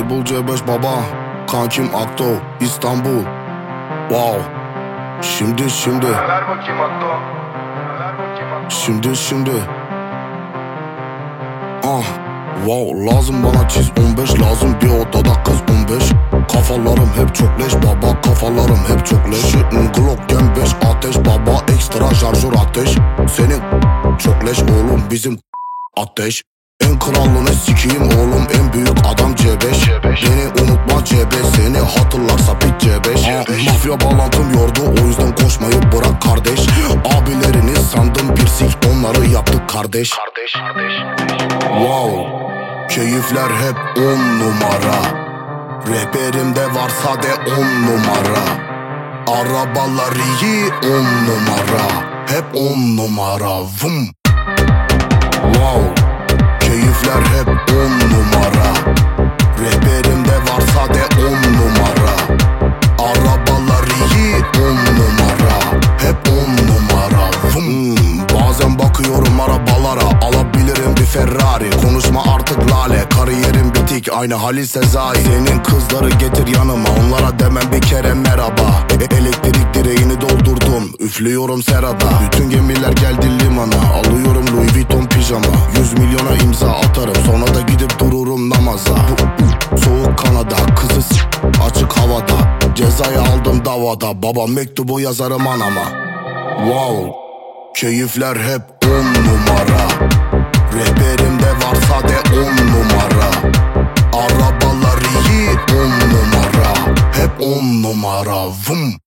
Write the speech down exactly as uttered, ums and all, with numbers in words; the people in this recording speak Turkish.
Label C beş baba, kankim Akto, İstanbul. Wow. Şimdi şimdi Ver bakayım Akto. Ver bakayım Akto. Şimdi şimdi Ah, wow, lazım bana çiz on beş, lazım bir odada kız on beş. Kafalarım hep çok leş baba, kafalarım hep çok leş. Shit'in Glock M beş ateş baba, ekstra şarjör ateş. Senin çok leş oğlum, bizim ateş. En kralını sikiyim oğlum, en büyük adam C beş. Beni unutma C beş, seni hatırlarsa pik C beş. Aa, mafya bağlantım yordu, o yüzden koşmayı bırak kardeş. Abilerini sandım pirsik, onları yaptık kardeş. Kardeş, kardeş. Wow, keyifler hep on numara. Rehberimde varsa de on numara. Arabalar iyi on numara. Hep on numara. Vum. Wow, keyifler hep on numara. Rehberimde varsa de on numara. Arabalar iyi on numara. Hep on numara. Vum. Bazen bakıyorum arabalara, alabilirim bir Ferrari. Konuşma artık lale, kariyerim bitik, aynı Halil Sezai. Senin kızları getir yanıma, onlara demem bir kere merhaba. E elektrik direğini doldurdum, üflüyorum serada. Bütün gemiler geldi limana, alıyorum Louis Vuitton pijama. Yüz milyona imza atarım, sonra da gidip dururum namaza. Soğuk Kanada, kızı s*** açık havada. Cezayı aldım davada, baba mektubu yazarım anama. Wow, keyifler hep on numara. Rehberimde varsa de on numara. Arabalar iyi on numara. Hep on numara. Vum.